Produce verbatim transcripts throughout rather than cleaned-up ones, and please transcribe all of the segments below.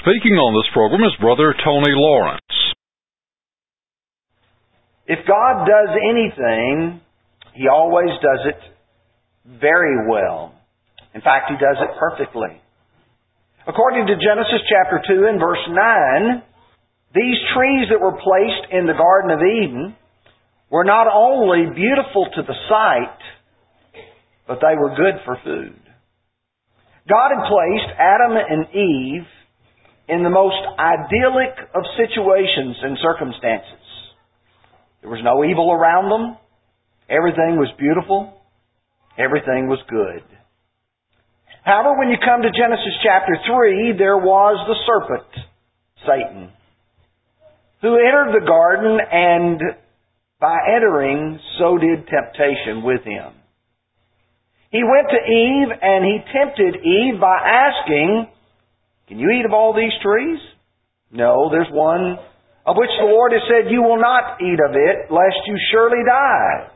Speaking on this program is Brother Tony Lawrence. If God does anything, He always does it very well. In fact, He does it perfectly. According to Genesis chapter two and verse nine, these trees that were placed in the Garden of Eden were not only beautiful to the sight, but they were good for food. God had placed Adam and Eve in the most idyllic of situations and circumstances. There was no evil around them. Everything was beautiful. Everything was good. However, when you come to Genesis chapter three, there was the serpent, Satan, who entered the garden, and by entering, so did temptation with him. He went to Eve and he tempted Eve by asking, "Can you eat of all these trees?" "No, there's one of which the Lord has said, you will not eat of it, lest you surely die."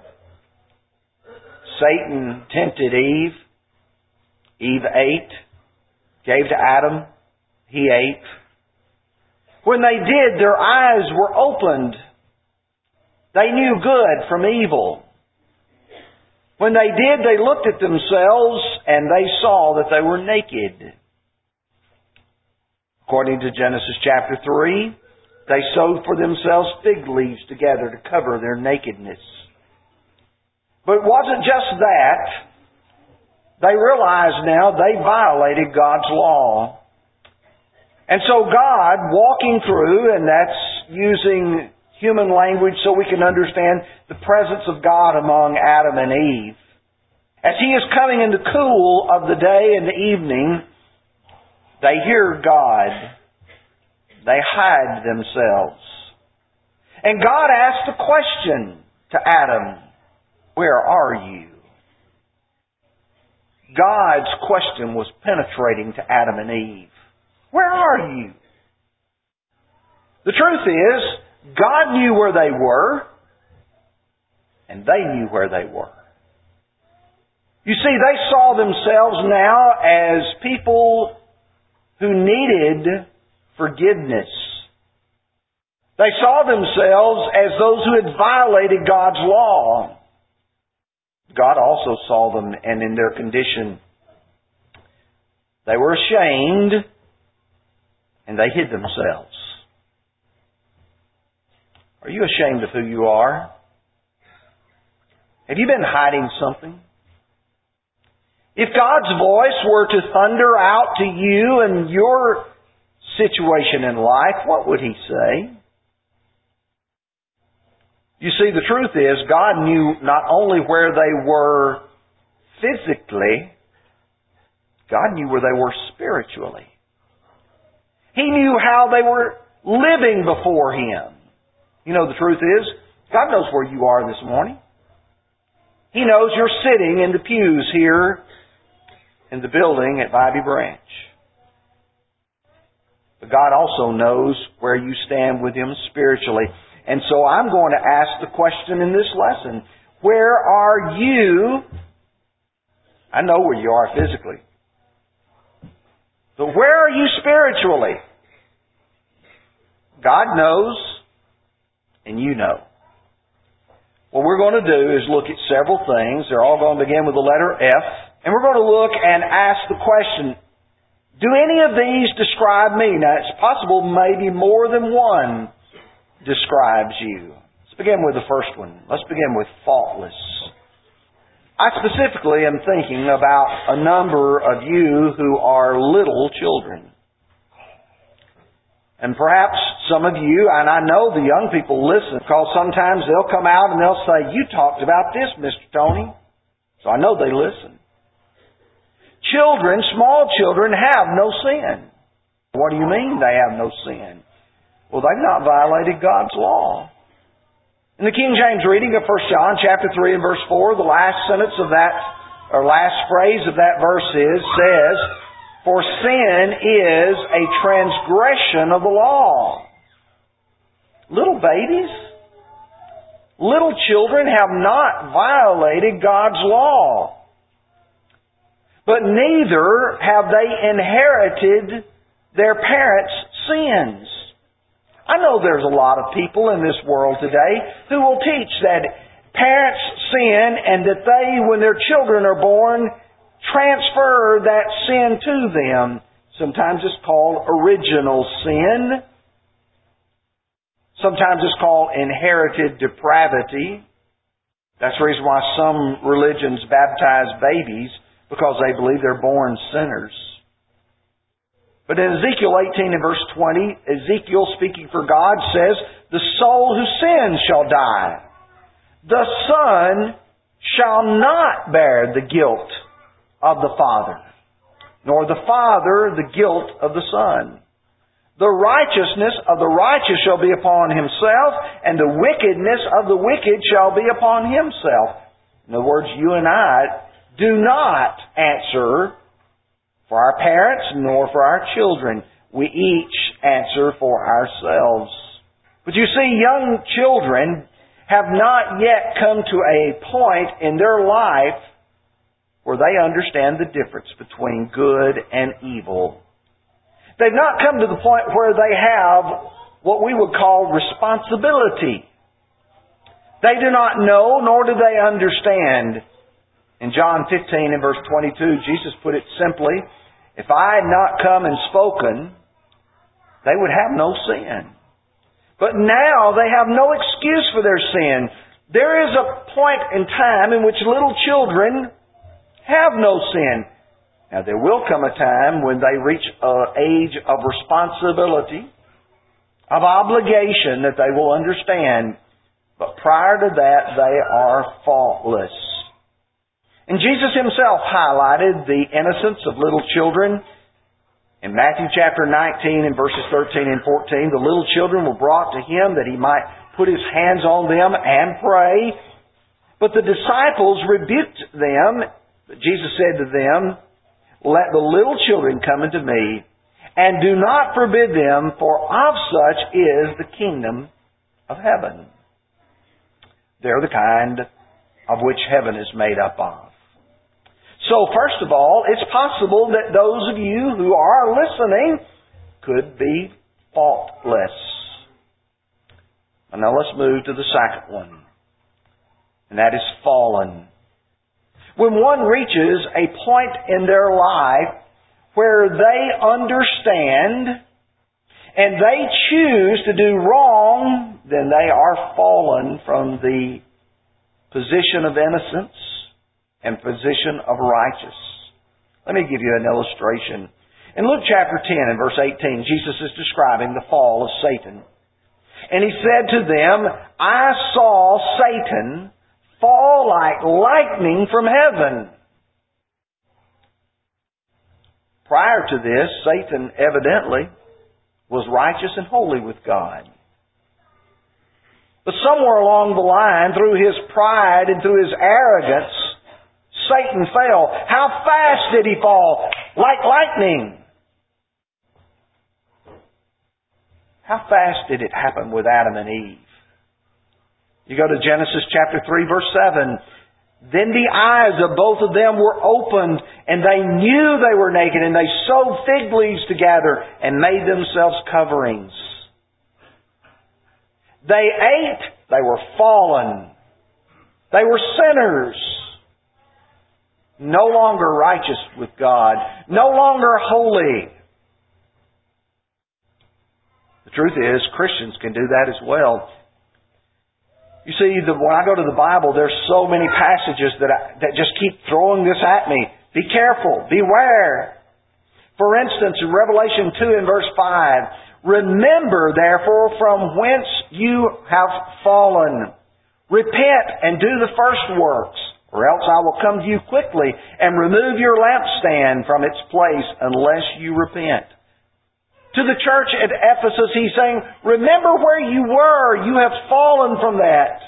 Satan tempted Eve. Eve ate, gave to Adam. He ate. When they did, their eyes were opened. They knew good from evil. When they did, they looked at themselves and they saw that they were naked. According to Genesis chapter three, they sewed for themselves fig leaves together to cover their nakedness. But it wasn't just that. They realized now they violated God's law. And so God, walking through, and that's using human language so we can understand the presence of God among Adam and Eve. As He is coming in the cool of the day and the evening, they hear God. They hide themselves. And God asked a question to Adam, "Where are you?" God's question was penetrating to Adam and Eve. Where are you? The truth is, God knew where they were, and they knew where they were. You see, they saw themselves now as people who needed forgiveness. They saw themselves as those who had violated God's law. God also saw them, and in their condition, they were ashamed, and they hid themselves. Are you ashamed of who you are? Have you been hiding something? If God's voice were to thunder out to you and your situation in life, what would He say? You see, the truth is, God knew not only where they were physically, God knew where they were spiritually. He knew how they were living before Him. You know, the truth is, God knows where you are this morning. He knows you're sitting in the pews here in the building at Bobby Branch. But God also knows where you stand with Him spiritually. And so I'm going to ask the question in this lesson, where are you? I know where you are physically. But where are you spiritually? God knows, and you know. What we're going to do is look at several things. They're all going to begin with the letter F. And we're going to look and ask the question, do any of these describe me? Now, it's possible maybe more than one describes you. Let's begin with the first one. Let's begin with faultless. I specifically am thinking about a number of you who are little children. And perhaps some of you, and I know the young people listen, because sometimes they'll come out and they'll say, "You talked about this, Mister Tony." So I know they listen. Children, small children, have no sin. What do you mean they have no sin? Well, they've not violated God's law. In the King James reading of First John chapter three and verse four, the last sentence of that, or last phrase of that verse is, says, "For sin is a transgression of the law." Little babies, little children have not violated God's law. But neither have they inherited their parents' sins. I know there's a lot of people in this world today who will teach that parents sin and that they, when their children are born, transfer that sin to them. Sometimes it's called original sin. Sometimes it's called inherited depravity. That's the reason why some religions baptize babies, because they believe they're born sinners. But in Ezekiel eighteen and verse twenty, Ezekiel, speaking for God, says, "The soul who sins shall die. The son shall not bear the guilt of the father, nor the father the guilt of the son. The righteousness of the righteous shall be upon himself, and the wickedness of the wicked shall be upon himself." In other words, you and I do not answer for our parents nor for our children. We each answer for ourselves. But you see, young children have not yet come to a point in their life where they understand the difference between good and evil. They've not come to the point where they have what we would call responsibility. They do not know, nor do they understand. In John fifteen and verse twenty-two, Jesus put it simply, "If I had not come and spoken, they would have no sin." But now they have no excuse for their sin. There is a point in time in which little children have no sin. Now there will come a time when they reach an age of responsibility, of obligation that they will understand. But prior to that, they are faultless. And Jesus Himself highlighted the innocence of little children. In Matthew chapter nineteen and verses thirteen and fourteen, the little children were brought to Him that He might put His hands on them and pray. But the disciples rebuked them. Jesus said to them, "Let the little children come unto me, and do not forbid them, for of such is the kingdom of heaven." They're the kind of which heaven is made up of. So first of all, it's possible that those of you who are listening could be faultless. And now let's move to the second one. And that is fallen. When one reaches a point in their life where they understand and they choose to do wrong, then they are fallen from the position of innocence and position of righteous. Let me give you an illustration. In Luke chapter ten and verse eighteen, Jesus is describing the fall of Satan. And He said to them, "I saw Satan fall like lightning from heaven." Prior to this, Satan evidently was righteous and holy with God. But somewhere along the line, through his pride and through his arrogance, Satan fell. How fast did he fall? Like lightning. How fast did it happen with Adam and Eve? You go to Genesis chapter three, verse seven. "Then the eyes of both of them were opened, and they knew they were naked, and they sewed fig leaves together and made themselves coverings." They ate, they were fallen. They were sinners. No longer righteous with God. No longer holy. The truth is, Christians can do that as well. You see, the, when I go to the Bible, there's so many passages that I, that just keep throwing this at me. Be careful. Beware. For instance, in Revelation two and verse five, "Remember, therefore, from whence you have fallen. Repent and do the first works, or else I will come to you quickly and remove your lampstand from its place unless you repent." To the church at Ephesus, He's saying, remember where you were. You have fallen from that.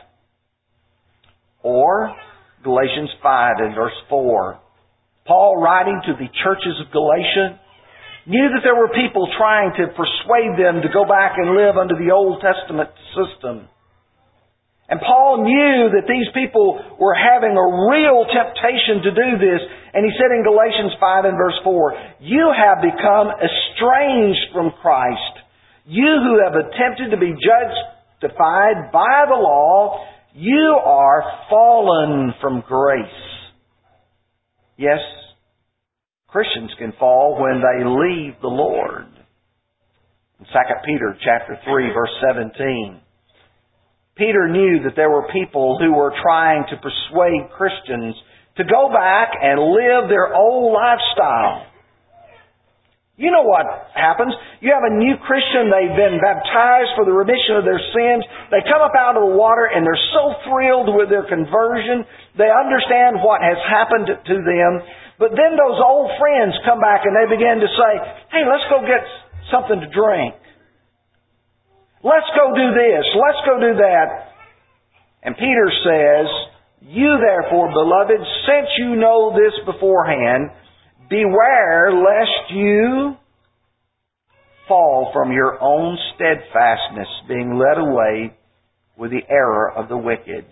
Or Galatians five and verse four. Paul, writing to the churches of Galatia, knew that there were people trying to persuade them to go back and live under the Old Testament system. And Paul knew that these people were having a real temptation to do this. And he said in Galatians five and verse four, "You have become estranged from Christ. You who have attempted to be justified by the law, you are fallen from grace." Yes, Christians can fall when they leave the Lord. In Second Peter chapter three, verse seventeen, Peter knew that there were people who were trying to persuade Christians to go back and live their old lifestyle. You know what happens. You have a new Christian, they've been baptized for the remission of their sins. They come up out of the water and they're so thrilled with their conversion. They understand what has happened to them. But then those old friends come back and they begin to say, "Hey, let's go get something to drink. Let's go do this. Let's go do that." And Peter says, "You therefore, beloved, since you know this beforehand, beware lest you fall from your own steadfastness, being led away with the error of the wicked."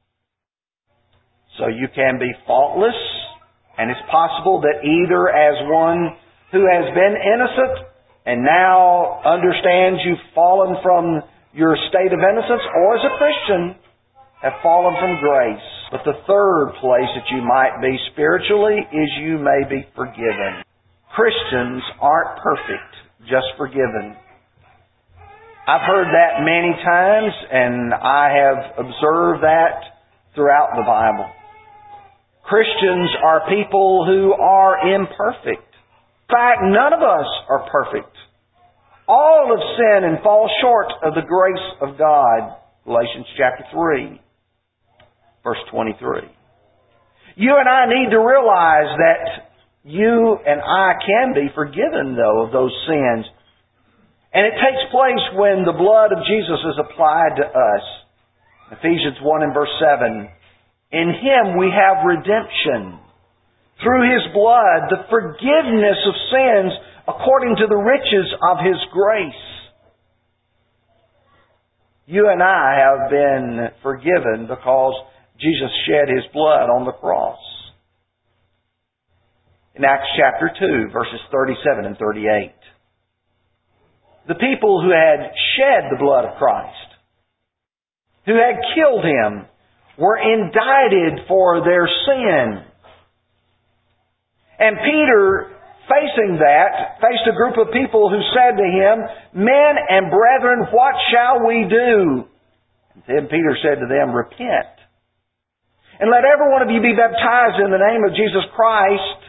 So you can be faultless, and it's possible that either as one who has been innocent and now understands you've fallen from your state of innocence, or as a Christian, have fallen from grace. But the third place that you might be spiritually is you may be forgiven. Christians aren't perfect, just forgiven. I've heard that many times, and I have observed that throughout the Bible. Christians are people who are imperfect. In fact, none of us are perfect. All have sinned and fall short of the grace of God. Galatians chapter three, verse twenty-three. You and I need to realize that you and I can be forgiven, though, of those sins. And it takes place when the blood of Jesus is applied to us. Ephesians one and verse seven. "In Him we have redemption, through His blood, the forgiveness of sins according to the riches of His grace." You and I have been forgiven because Jesus shed His blood on the cross. In Acts chapter two, verses thirty-seven and thirty-eight. The people who had shed the blood of Christ, who had killed Him, were indicted for their sin. And Peter, facing that, faced a group of people who said to him, "Men and brethren, what shall we do?" And then Peter said to them, "Repent, and let every one of you be baptized in the name of Jesus Christ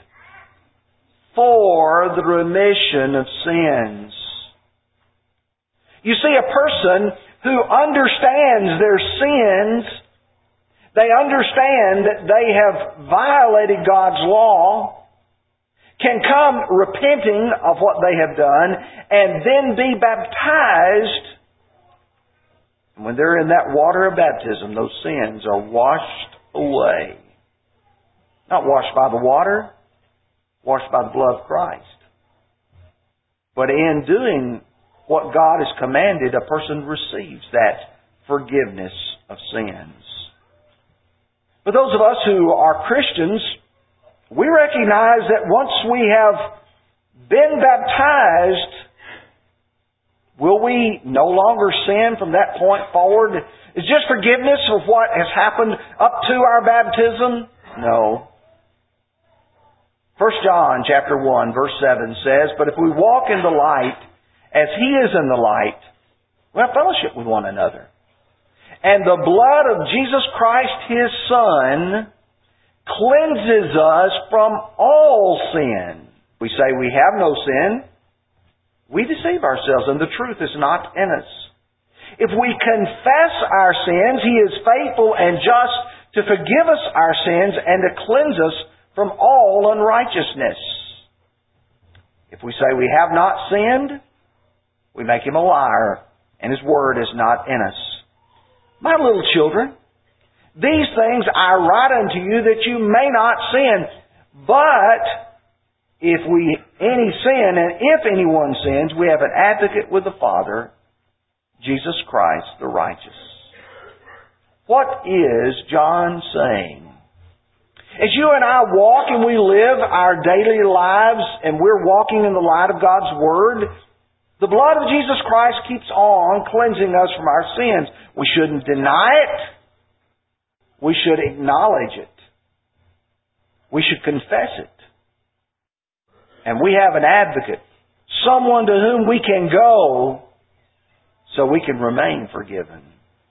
for the remission of sins." You see, a person who understands their sins, they understand that they have violated God's law, can come repenting of what they have done, and then be baptized. And when they're in that water of baptism, those sins are washed away. Not washed by the water, washed by the blood of Christ. But in doing what God has commanded, a person receives that forgiveness of sins. For those of us who are Christians, we recognize that once we have been baptized, will we no longer sin from that point forward? Is just forgiveness of what has happened up to our baptism? No. First John chapter one, verse seven says, "But if we walk in the light, as He is in the light, we have fellowship with one another. And the blood of Jesus Christ, His Son, cleanses us from all sin." We say we have no sin, we deceive ourselves, and the truth is not in us. If we confess our sins, He is faithful and just to forgive us our sins and to cleanse us from all unrighteousness. If we say we have not sinned, we make Him a liar, and His word is not in us. My little children, these things I write unto you that you may not sin. But if we any sin, and if anyone sins, we have an advocate with the Father, Jesus Christ the righteous. What is John saying? As you and I walk and we live our daily lives and we're walking in the light of God's Word, the blood of Jesus Christ keeps on cleansing us from our sins. We shouldn't deny it. We should acknowledge it. We should confess it. And we have an advocate, someone to whom we can go so we can remain forgiven.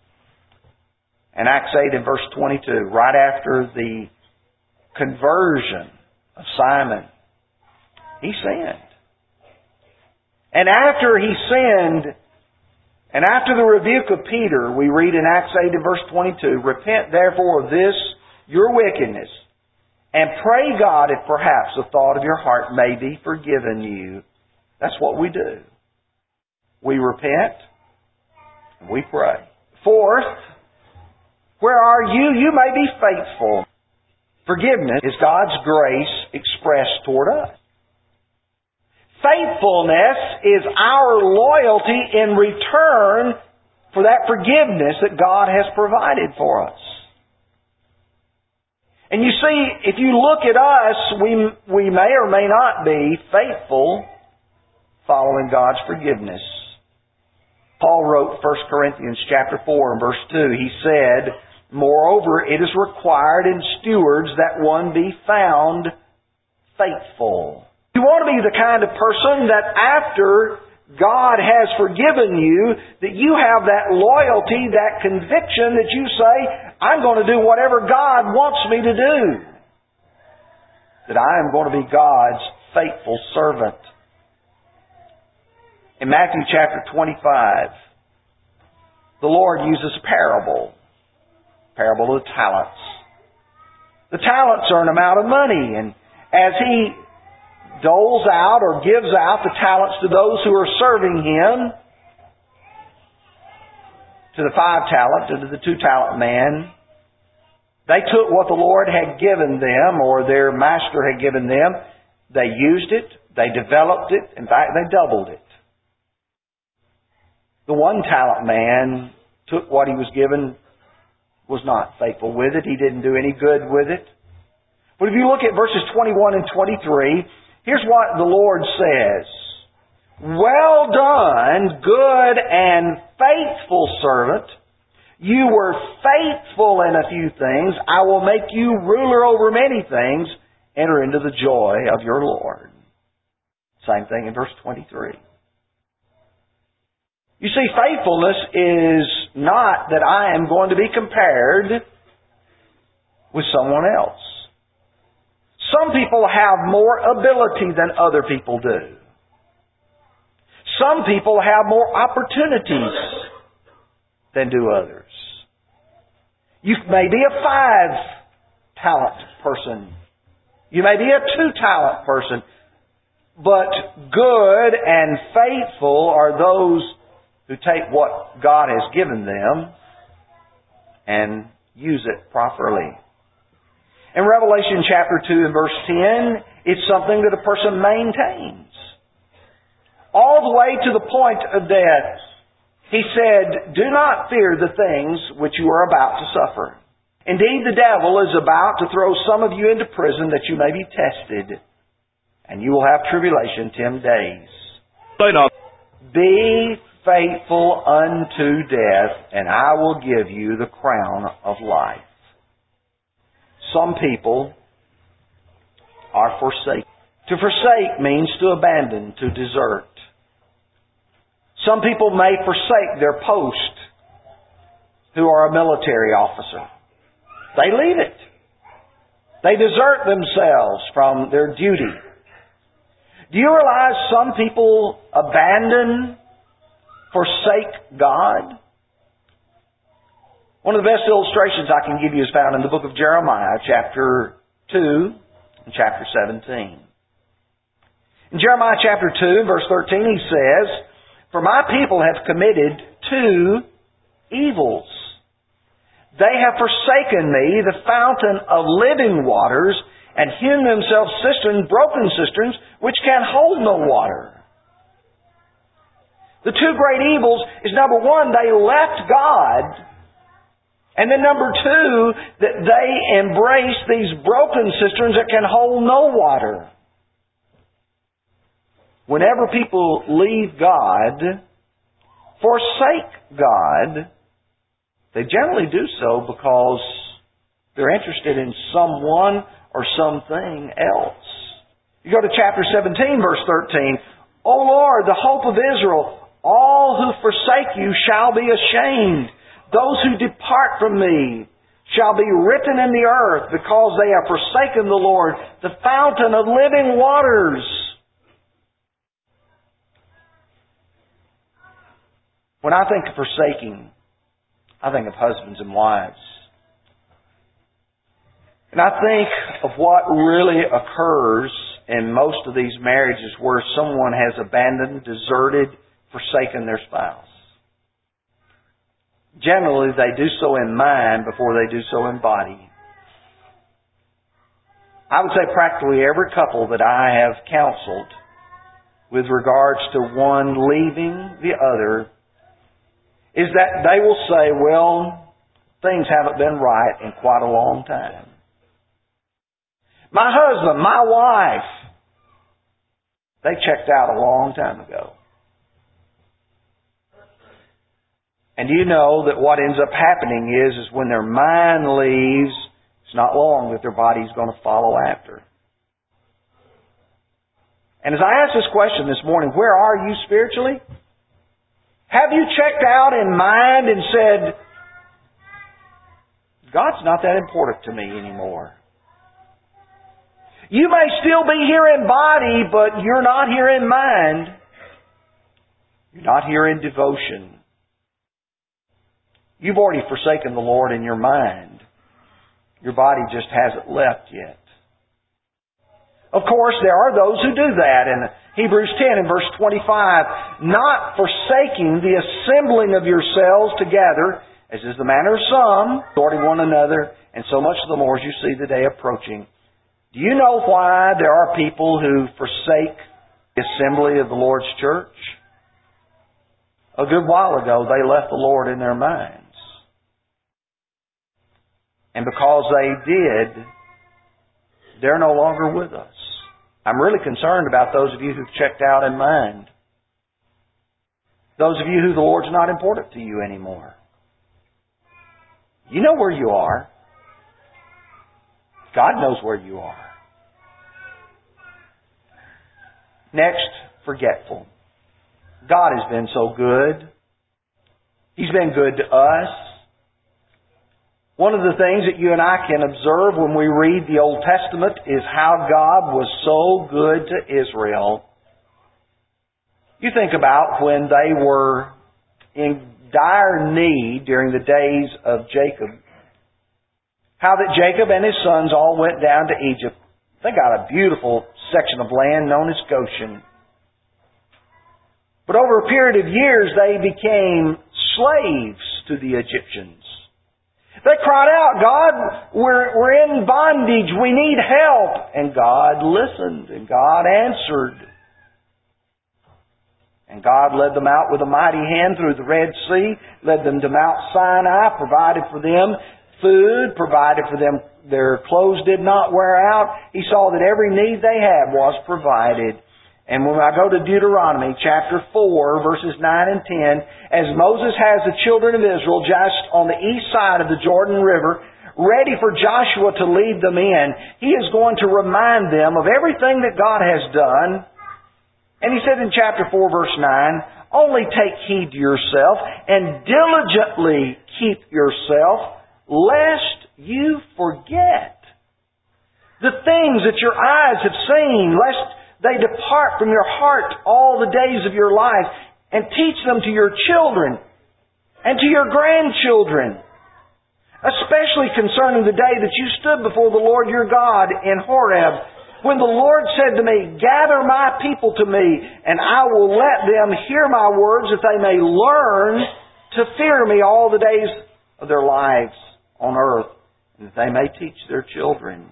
In Acts eight and verse twenty-two, right after the conversion of Simon, he sinned. And after he sinned, and after the rebuke of Peter, we read in Acts eight and verse twenty-two, repent therefore of this, your wickedness, and pray God if perhaps the thought of your heart may be forgiven you. That's what we do. We repent, and we pray. Fourth, where are you? You may be faithful. Forgiveness is God's grace expressed toward us. Faithfulness is our loyalty in return for that forgiveness that God has provided for us. And you see, if you look at us, we, we may or may not be faithful following God's forgiveness. Paul wrote First Corinthians chapter four and verse two. He said, moreover, it is required in stewards that one be found faithful. You want to be the kind of person that after God has forgiven you, that you have that loyalty, that conviction that you say, I'm going to do whatever God wants me to do. That I am going to be God's faithful servant. In Matthew chapter twenty-five, the Lord uses a parable. Parable of the talents. The talents are an amount of money, and as He doles out or gives out the talents to those who are serving Him, to the five talent and to the two talent man, they took what the Lord had given them or their master had given them, they used it, they developed it, in fact they doubled it. The one talent man took what he was given, was not faithful with it. He didn't do any good with it. But if you look at verses twenty-one and twenty-three, here's what the Lord says. Well done, good and faithful servant. You were faithful in a few things. I will make you ruler over many things. Enter into the joy of your Lord. Same thing in verse twenty-three. You see, faithfulness is not that I am going to be compared with someone else. Some people have more ability than other people do. Some people have more opportunities than do others. You may be a five-talent person. You may be a two-talent person. But good and faithful are those who take what God has given them and use it properly. In Revelation chapter two and verse ten, it's something that a person maintains. All the way to the point of death. He said, do not fear the things which you are about to suffer. Indeed, the devil is about to throw some of you into prison that you may be tested, and you will have tribulation ten days. Say not. Be faithful unto death, and I will give you the crown of life. Some people are forsaken. To forsake means to abandon, to desert. Some people may forsake their post who are a military officer. They leave it. They desert themselves from their duty. Do you realize some people abandon, forsake God? One of the best illustrations I can give you is found in the book of Jeremiah, chapter two and chapter seventeen. In Jeremiah chapter two, verse thirteen, he says, for my people have committed two evils. They have forsaken me, the fountain of living waters, and hewn themselves cisterns, broken cisterns, which can hold no water. The two great evils is, number one, they left God And then number two, that they embrace these broken cisterns that can hold no water. Whenever people leave God, forsake God, they generally do so because they're interested in someone or something else. You go to chapter seventeen, verse thirteen. O Lord, the hope of Israel, all who forsake you shall be ashamed. Those who depart from me shall be written in the earth because they have forsaken the Lord, the fountain of living waters. When I think of forsaking, I think of husbands and wives. And I think of what really occurs in most of these marriages where someone has abandoned, deserted, forsaken their spouse. Generally, they do so in mind before they do so in body. I would say practically every couple that I have counseled with regards to one leaving the other is that they will say, well, things haven't been right in quite a long time. My husband, my wife, they checked out a long time ago. And you know that what ends up happening is, is when their mind leaves, it's not long that their body's going to follow after. And as I ask this question this morning, where are you spiritually? Have you checked out in mind and said, God's not that important to me anymore? You may still be here in body, but you're not here in mind. You're not here in devotion. You've already forsaken the Lord in your mind. Your body just hasn't left yet. Of course, there are those who do that. In Hebrews ten and verse twenty-five, not forsaking the assembling of yourselves together, as is the manner of some, exhorting one another, and so much the more as you see the day approaching. Do you know why there are people who forsake the assembly of the Lord's church? A good while ago, they left the Lord in their minds. And because they did, they're no longer with us. I'm really concerned about those of you who've checked out in mind. Those of you who the Lord's not important to you anymore. You know where you are. God knows where you are. Next, forgetful. God has been so good. He's been good to us. One of the things that you and I can observe when we read the Old Testament is how God was so good to Israel. You think about when they were in dire need during the days of Jacob. How that Jacob and his sons all went down to Egypt. They got a beautiful section of land known as Goshen. But over a period of years, they became slaves to the Egyptians. They cried out, God, we're, we're in bondage. We need help. And God listened and God answered. And God led them out with a mighty hand through the Red Sea, led them to Mount Sinai, provided for them food, provided for them their clothes did not wear out. He saw that every need they had was provided. And when I go to Deuteronomy chapter four, verses nine and ten, as Moses has the children of Israel just on the east side of the Jordan River, ready for Joshua to lead them in, he is going to remind them of everything that God has done. And he said in chapter four, verse nine, only take heed to yourself and diligently keep yourself, lest you forget the things that your eyes have seen, lest they depart from your heart all the days of your life, and teach them to your children and to your grandchildren, especially concerning the day that you stood before the Lord your God in Horeb, when the Lord said to me, gather my people to me, and I will let them hear my words, that they may learn to fear me all the days of their lives on earth, and that they may teach their children.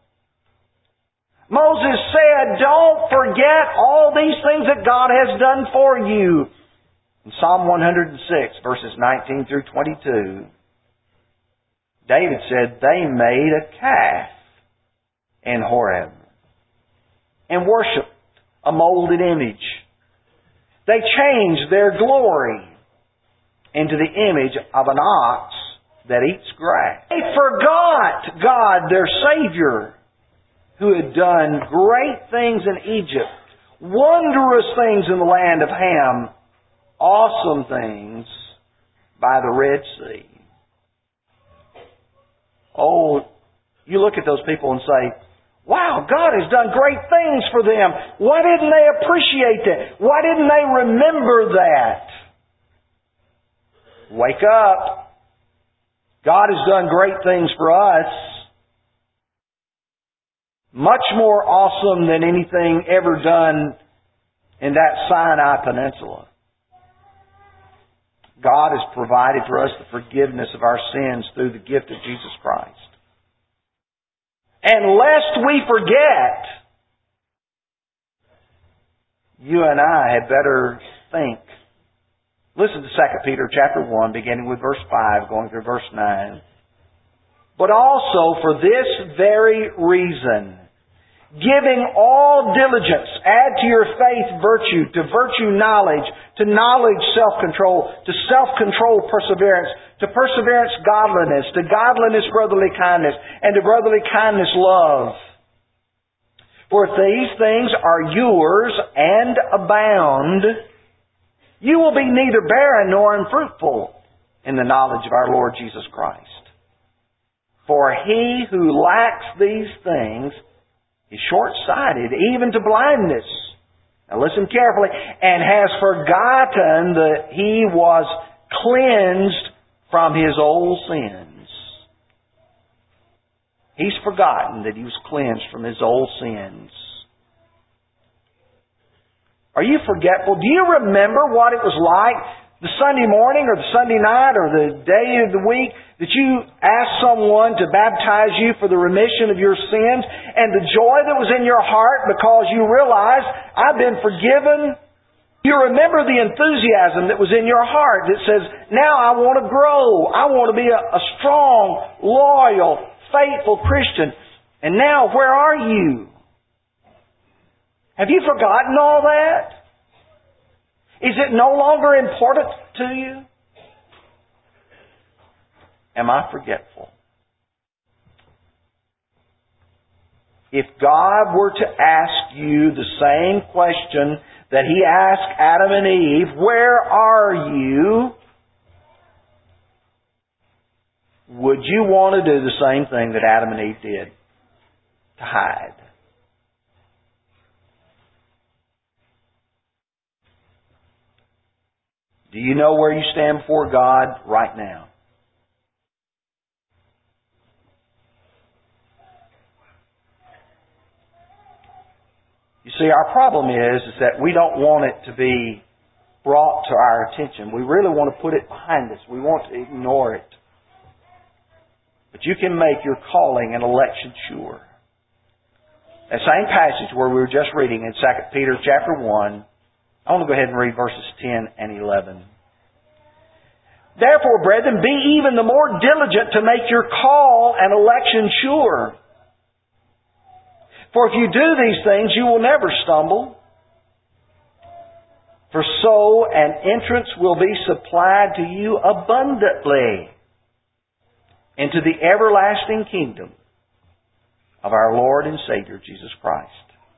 Moses said, don't forget all these things that God has done for you. In Psalm one hundred six, verses nineteen through twenty-two, David said they made a calf in Horeb and worshipped a molded image. They changed their glory into the image of an ox that eats grass. They forgot God, their Savior, who had done great things in Egypt, wondrous things in the land of Ham, awesome things by the Red Sea. Oh, you look at those people and say, wow, God has done great things for them. Why didn't they appreciate that? Why didn't they remember that? Wake up. God has done great things for us. Much more awesome than anything ever done in that Sinai Peninsula. God has provided for us the forgiveness of our sins through the gift of Jesus Christ. And lest we forget, you and I had better think. Listen to Second Peter chapter one, beginning with verse five, going through verse nine. But also for this very reason, giving all diligence, add to your faith virtue, to virtue knowledge, to knowledge self-control, to self-control perseverance, to perseverance godliness, to godliness brotherly kindness, and to brotherly kindness love. For if these things are yours and abound, you will be neither barren nor unfruitful in the knowledge of our Lord Jesus Christ. For he who lacks these things is short-sighted, even to blindness. Now listen carefully. And has forgotten that he was cleansed from his old sins. He's forgotten that he was cleansed from his old sins. Are you forgetful? Do you remember what it was like the Sunday morning or the Sunday night or the day of the week that you asked someone to baptize you for the remission of your sins, and the joy that was in your heart because you realized, I've been forgiven? You remember the enthusiasm that was in your heart that says, now I want to grow. I want to be a, a strong, loyal, faithful Christian. And now, where are you? Have you forgotten all that? Is it no longer important to you? Am I forgetful? If God were to ask you the same question that He asked Adam and Eve, where are you? Would you want to do the same thing that Adam and Eve did? To hide. Do you know where you stand before God right now? You see, our problem is, is that we don't want it to be brought to our attention. We really want to put it behind us. We want to ignore it. But you can make your calling and election sure. That same passage where we were just reading in Second Peter chapter one, I want to go ahead and read verses ten and eleven. Therefore, brethren, be even the more diligent to make your call and election sure. For if you do these things, you will never stumble. For so an entrance will be supplied to you abundantly into the everlasting kingdom of our Lord and Savior, Jesus Christ.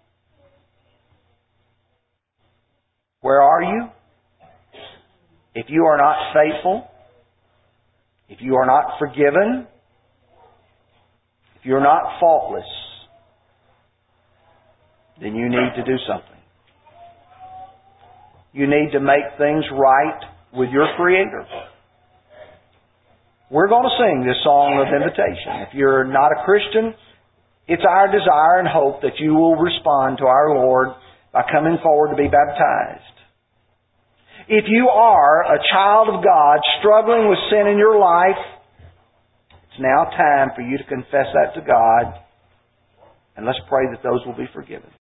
Where are you? If you are not faithful, if you are not forgiven, if you're not faultless, then you need to do something. You need to make things right with your Creator. We're going to sing this song of invitation. If you're not a Christian, it's our desire and hope that you will respond to our Lord by coming forward to be baptized. If you are a child of God struggling with sin in your life, it's now time for you to confess that to God, and let's pray that those will be forgiven.